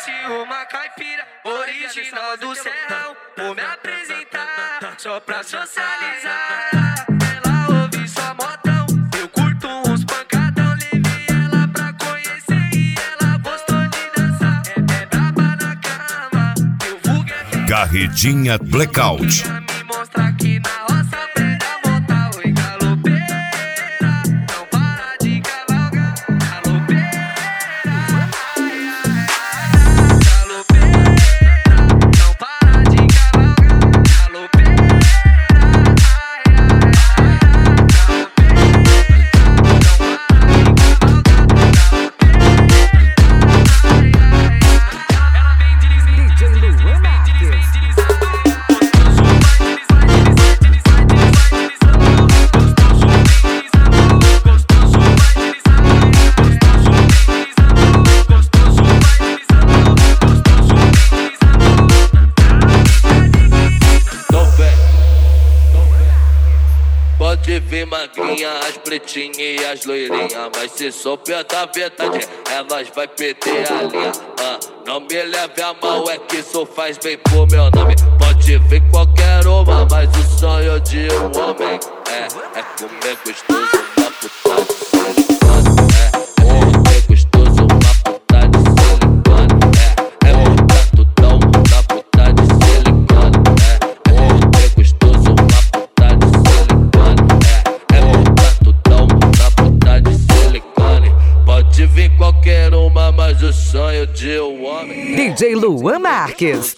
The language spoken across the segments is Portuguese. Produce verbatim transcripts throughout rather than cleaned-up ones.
Trouxe uma caipira original do Serrão. Vou me apresentar só pra socializar. Ela ouve só modão, eu curto uns pancadão. Levei ela pra conhecer e ela gostou de dançar. É, é braba na cama, meu vulgo é Carretinha Blackout. me mostra que na roça aprende a montar. Oi, galopeira, não para de cavalgar. Galopeira, ai, ai, ai. Galopeira, não para de cavalgar. Galopeira, ai, ai, ai. Galopeira, não Pode vir magrinha, as pretinhas e as loirinhas, mas se souber da verdade, elas vai perder a linha. Ah, não me leve a mal, é que isso faz bem pro meu nome. Pode vir qualquer uma, mas o sonho de um homem é, é comer gostoso uma puta de silicone. É, é comer gostoso uma puta de silicone. É, é botar tudão na puta de silicone. É, é comer gostoso uma puta de silicone. É, é botar tudão na puta de silicone. Pode vir qualquer uma, mas o sonho de um homem D J Luan Marques.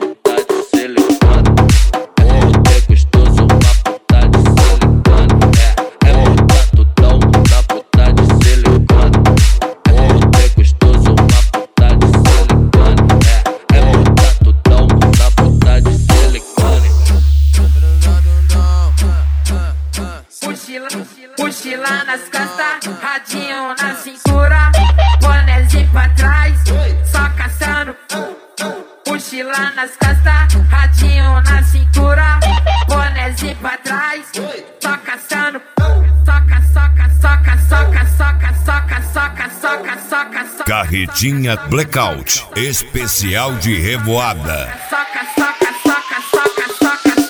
Mochila nas costas, radinho na cintura, bonézinho pra trás, só caçando. Mochila nas costas, radinho na cintura, bonézinho pra trás, só caçando. Soca, soca, soca, soca, soca, soca, soca, soca, soca, soca. Carretinha Blackout, especial de revoada. Soca, soca, soca, soca, soca, soca.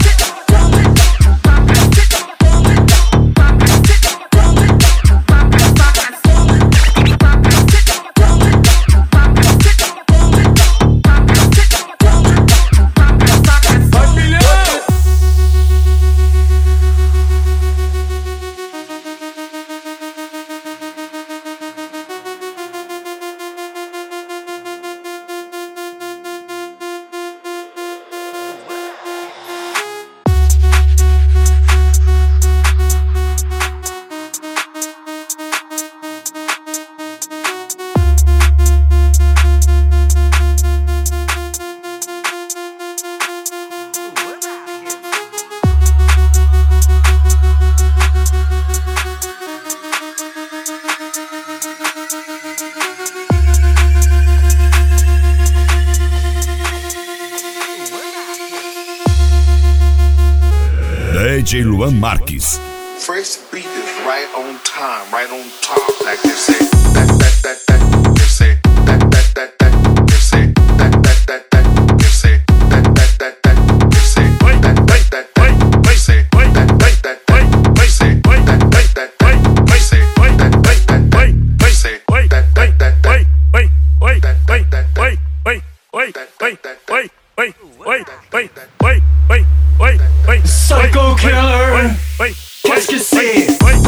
D J Luan Marques. First beat is right on time, right on top, like they say. That that that that they say. That that that that they say. That that that that they say. That that that that they say. That that that that they say. That that that that they say. That that that that they say. That that that that they say. That that that that wait wait wait wait wait wait wait wait wait wait wait wait wait wait wait wait Psycho Killer, qu'est-ce que c'est?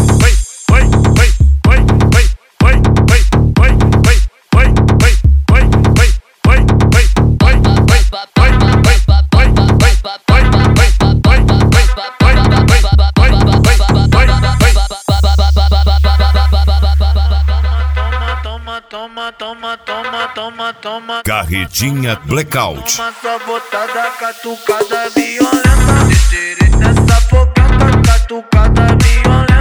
Toma, toma, toma, toma, toma. Carretinha Blackout. Toma sua botada, catucada violenta. Descer nessa focada, catucada violenta.